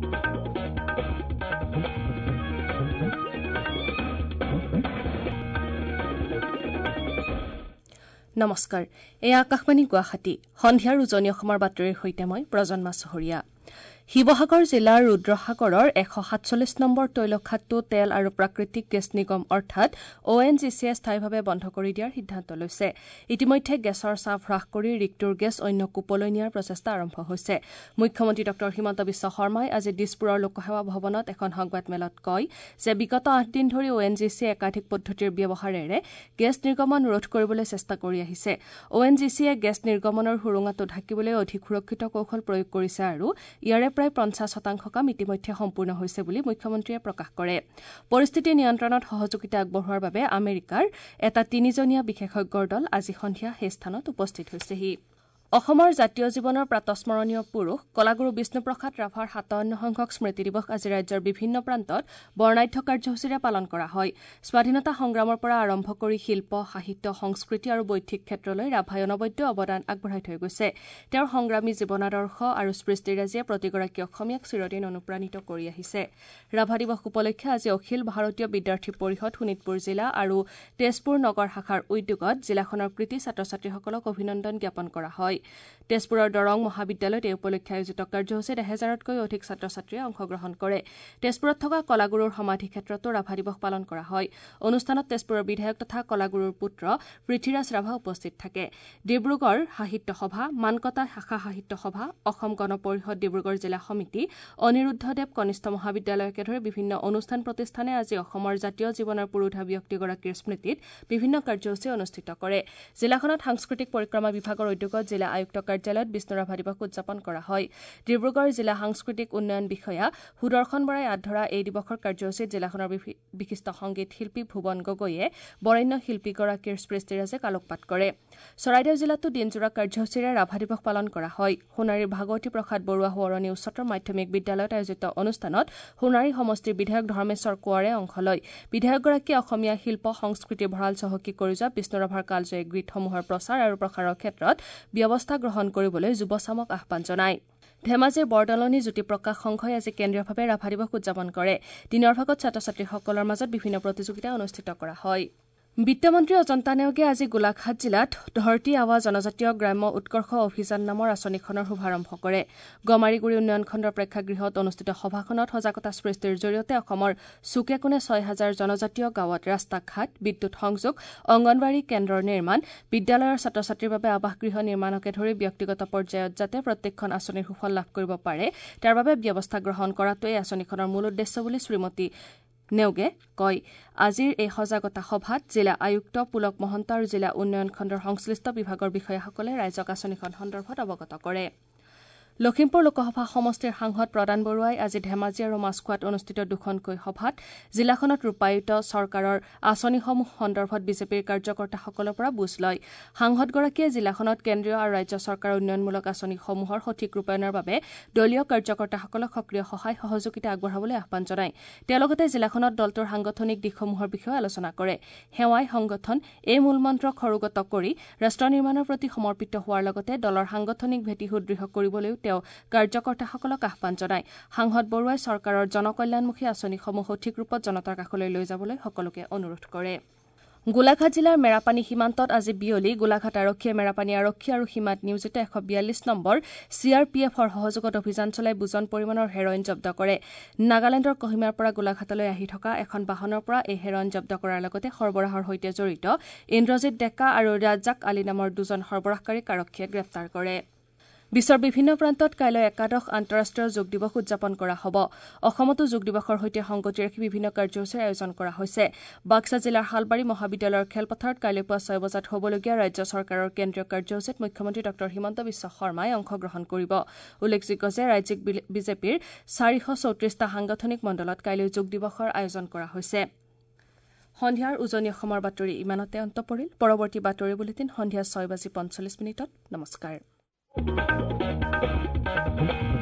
নমস্কাৰ এয়া আকাশবাণী গুৱাহাটী সন্ধিয়াৰ উজনি অসমৰ বাতৰিৰ সৈতে মই প্ৰজন্মা চহৰীয়া শিৱসাগৰ জিলাৰ ৰুদ্ৰসাগৰৰ 147 নম্বৰ তৈলখাটটো তেল আৰু প্ৰাকৃতিক গেছ নিগম অৰ্থাৎ ONGCয়ে স্থায়ীভাৱে বন্ধ কৰি দিয়াৰ সিদ্ধান্ত লৈছে ইতিমধ্যে গেছৰ চাপ হ্ৰাস কৰি ৰিক্টোৰ গেছ অন্য কুপলৈ নিয়াৰ প্ৰচেষ্টা আৰম্ভ হৈছে মুখ্যমন্ত্ৰী ডক্টৰ হিমন্ত বিশ্ব শৰ্মাই আজি দিছপুৰৰ লোকসেৱা ভৱনত এখন সংবাদমেলত কয় যে বিগত 8 দিন ধৰি ONGCয়ে একাধিক পদ্ধতিৰ ব্যৱহাৰেৰে গেছ নিৰ্গমন ৰোধ কৰিবলৈ চেষ্টা কৰি আহিছে ONGCয়ে গেছ নিৰ্গমনৰ সুৰুঙাটো ঢাকিবলৈ অধিক সুৰক্ষিত কৌশল প্ৰয়োগ কৰিছে আৰু ইয়াৰে প্ৰায় 50% কাম ইতিমধ্যে সম্পূৰ্ণ হৈছে বুলি মুখ্যমন্ত্ৰীয়ে প্ৰকাশ কৰে পৰিস্থিতি নিয়ন্ত্ৰণত সহযোগিতা আগবঢ়োৱাৰ বাবে আমেৰিকাৰ এটা 3জনীয়া বিশেষজ্ঞৰ দল আজি সন্ধিয়া সেই স্থানত উপস্থিত হৈছেহি অসমৰ জাতীয় জীৱনৰ প্ৰাতস্মৰণীয় পুৰুষ কলাগুৰু বিষ্ণুপ্ৰসাদ ৰাভাৰ 57 সংখ্যক স্মৃতি দিৱস আজি ৰাজ্যৰ বিভিন্ন প্ৰান্তত বৰ্ণাঢ্য কাৰ্যসূচীৰে পালন কৰা হয় স্বাধীনতা সংগ্ৰামৰ পৰা আৰম্ভ কৰি শিল্প সাহিত্য সংস্কৃতি আৰু বৌদ্ধিক ক্ষেত্ৰলৈ ৰাভাই অনবদ্য অৱদান আগবঢ়াই থৈ গৈছে তেওঁৰ সংগ্ৰামী জীৱনাদৰ্শ আৰু সৃষ্টিৰাজিয়ে প্ৰতিগৰাকী অসমীয়াক চিৰদিন অনুপ্ৰাণিত কৰি আহিছে ৰাভা দিৱস উপলক্ষে আজি অখিল ভাৰতীয় বিদ্যাৰ্থী পৰিষদ শোণিতপুৰ জিলা আৰু তেজপুৰ নগৰ শাখাৰ উদ্যোগত জিলাখনৰ কৃতি ছাত্ৰ ছাত্ৰীসকলক অভিনন্দন জ্ঞাপন কৰা হয় তেজপুৰৰ দৰং মহাবিদ্যালয়ত এই উপলক্ষে আয়োজিত কাৰ্যসূচীত 1000তকৈ অধিক ছাত্ৰ ছাত্ৰীয়ে অংশগ্ৰহণ কৰে তেজপুৰত থকা কলাগুৰুৰ সমাধি ক্ষেত্ৰতো ৰাভা দিৱস পালন কৰা হয় অনুষ্ঠানত তেজপুৰৰ বিধায়ক তথা কলাগুৰুৰ পুত্ৰ পৃথ্বীৰাজ ৰাভা উপস্থিত থাকে ডিব্ৰুগড় সাহিত্য সভা মানকটা শাখা সাহিত্য সভা অসম গণ পৰিষদ ডিব্ৰুগড় জিলা সমিতি অনিৰুদ্ধদেৱ কনিষ্ঠ মহাবিদ্যালয়কে ধৰি বিভিন্ন অনুষ্ঠান প্ৰতিষ্ঠানে আজি অসমৰ জাতীয় জীৱনৰ পুৰোধা ব্যক্তিগৰাকীৰ স্মৃতিত বিভিন্ন কাৰ্যসূচী অনুষ্ঠিত কৰে জিলাখনত সাংস্কৃতিক পৰিক্ৰমা বিভাগৰ উদ্যোগত জিলা আয়ুক্ত কাৰ্যালয়ত বিষ্ণু ৰাভা দিৱস উদযাপন কৰা হয় ডিব্ৰুগড় জিলা সাংস্কৃতিক উন্নয়ন বিষয়া সুদৰ্শন বৰাই আধৰা এই দিৱসৰ কাৰ্যসূচীত জিলাখনৰ বিশিষ্ট সংগীত শিল্পী ভুৱন গগৈয়ে বৰেণ্য শিল্পীগৰাকীৰ সৃষ্টিৰাজে আলোকপাত কৰে চৰাইদেউ জিলাতো দিনজোৰা কাৰ্যসূচীৰে ৰাভা দিৱস পালন কৰা হয় সোণাৰীৰ ভাগৱতী প্ৰসাদ বৰুৱা সোঁৱৰণী উচ্চতৰ মাধ্যমিক বিদ্যালয়ত আয়োজিত অনুষ্ঠানত সোণাৰী সমষ্টিৰ বিধায়ক ধৰ্মেশ্বৰ কোঁৱৰে অংশ লয় বিধায়কগৰাকীয়ে অসমীয়া শিল্প সংস্কৃতিৰ ভঁৰাল চহকী কৰি যোৱা বিষ্ণু ৰাভাৰ কালজয়ী গীতসমূহৰ প্ৰচাৰ আৰু প্ৰসাৰৰ ক্ষেত্ৰত ব্যৱস্থা গ্ৰহণ কৰিবলৈ যুৱচামক আহ্বান জনায় ধেমাজিৰ বৰদলনি জ্যোতিপ্ৰকাশ সংঘই আজি কেন্দ্ৰীয়ভাৱে ৰাভা দিৱস উদযাপন কৰে দিনৰ ভাগত ছাত্ৰ ছাত্ৰীসকলৰ মাজত বিভিন্ন প্ৰতিযোগিতা অনুষ্ঠিত কৰা হয় বিত্তমন্ত্ৰী অজন্তা নেওগে আজি গোলাঘাট জিলাত ধৰতী আৱা জনজাতীয় গ্ৰাম্য উৎকৰ্ষ অভিযান নামৰ আঁচনিখনৰ শুভাৰম্ভ কৰে গমাৰিগুৰি উন্নয়ন খণ্ডৰ প্ৰেক্ষাগৃহত অনুষ্ঠিত সভাখনত সজাগতা সৃষ্টিৰ জৰিয়তে অসমৰ চুকে কোণে 6000 জনজাতীয় গাঁৱত ৰাস্তা ঘাট বিদ্যুৎ সংযোগ অংগনৱাড়ী কেন্দ্ৰৰ নিৰ্মাণ বিদ্যালয়ৰ ছাত্ৰ ছাত্ৰীৰ বাবে আৱাসগৃহ নিৰ্মাণকে ধৰি ব্যক্তিগত পৰ্যায়ত যাতে প্ৰত্যেকখন আঁচনিৰ সুফল লাভ কৰিব পাৰে তাৰ বাবে ব্যৱস্থা গ্ৰহণ কৰাটো এই আঁচনিখনৰ মূল উদ্দেশ্য বুলি শ্ৰীমতী নেওগে কয় আজিৰ এই সজাগতা সভাত জিলা আয়ুক্ত পুলক মহন্ত আৰু জিলা উন্নয়ন খণ্ডৰ সংশ্লিষ্ট বিভাগৰ বিষয়াসকলে ৰাইজক আঁচনিখন সন্দৰ্ভত অৱগত কৰে লখিমপুৰ লোকসভা সমষ্টিৰ সাংসদ প্ৰদান বৰুৱাই আজি ধেমাজি আৰু মাছখোৱাত অনুষ্ঠিত দুখনকৈ সভাত জিলাখনত ৰূপায়িত চৰকাৰৰ আঁচনিসমূহ সন্দৰ্ভত বিজেপিৰ কাৰ্যকৰ্তাসকলৰ পৰা বুজ লয় সাংসদগৰাকীয়ে জিলাখনত কেন্দ্ৰীয় আৰু ৰাজ্য চৰকাৰৰ উন্নয়নমূলক আঁচনিসমূহৰ সঠিক ৰূপায়ণৰ বাবে দলীয় কাৰ্যকৰ্তাসকলক সক্ৰিয় সহায় সহযোগিতা আগবঢ়াবলৈ আহ্বান জনায় তেওঁ লগতে জিলাখনত দলটোৰ সাংগঠনিক দিশসমূহৰ বিষয়ে আলোচনা কৰে সেৱাই সংগঠন এই মূলমন্ত্ৰ খৰুগত কৰি ৰাষ্ট্ৰ নিৰ্মাণৰ প্ৰতি সমৰ্পিত হোৱাৰ লগতে দলৰ সাংগঠনিক ভেটি সুদৃঢ় কৰিবলৈ তেওঁ কাৰ্যকৰ্তাসকলক আহ্বান জনায় সাংসদ বৰুৱাই চৰকাৰৰ জনকল্যাণমুখী আঁচনিসমূহ সঠিক ৰূপত জনতাৰ কাষলৈ লৈ যাবলৈ সকলোকে অনুৰোধ কৰে গোলাঘাট জিলাৰ মেৰাপানী সীমান্তত আজি বিয়লি গোলাঘাট আৰক্ষীয়ে মেৰাপানী আৰক্ষী আৰু সীমাত নিয়োজিত 142 নম্বৰ CRPFৰ সহযোগত অভিযান চলাই বুজন পৰিমাণৰ হেৰইন জব্দ কৰে নাগালেণ্ডৰ কহিমাৰ পৰা গোলাঘাটলৈ আহি থকা এখন বাহনৰ পৰা এই হেৰইন জব্দ কৰাৰ লগতে সৰবৰাহৰ সৈতে জড়িত ইন্দ্ৰজিৎ ডেকা আৰু ৰাজাক আলী নামৰ দুজন সৰবৰাহকাৰীক আৰক্ষীয়ে গ্ৰেপ্তাৰ কৰে বিশ্বৰ বিভিন্ন প্ৰান্তত কাইলৈ একাদশ আন্তঃৰাষ্ট্ৰীয় যোগ দিৱস উদযাপন কৰা হ'ব অসমতো যোগ দিৱসৰ সৈতে সংগতি ৰাখি বিভিন্ন কাৰ্যসূচীৰ আয়োজন কৰা হৈছে বাক্সা জিলাৰ হালবাৰী মহাবিদ্যালয়ৰ খেলপথাৰত কাইলৈ পুৱা 6 বজাত হ'বলগীয়া ৰাজ্য চৰকাৰৰ কেন্দ্ৰীয় কাৰ্যসূচীত মুখ্যমন্ত্ৰী ডক্টৰ হিমন্ত বিশ্ব শৰ্মাই অংশগ্ৰহণ কৰিব উল্লেখযোগ্য যে ৰাজ্যিক বিজেপিৰ 434টা সাংগঠনিক মণ্ডলত কাইলৈ যোগ দিৱসৰ আয়োজন কৰা হৈছে সন্ধিয়াৰ উজনি অসমৰ বাতৰি ইমানতে অন্ত পৰিল পৰৱৰ্তী বাতৰি বুলেটিন সন্ধিয়া 6:45 নমস্কাৰ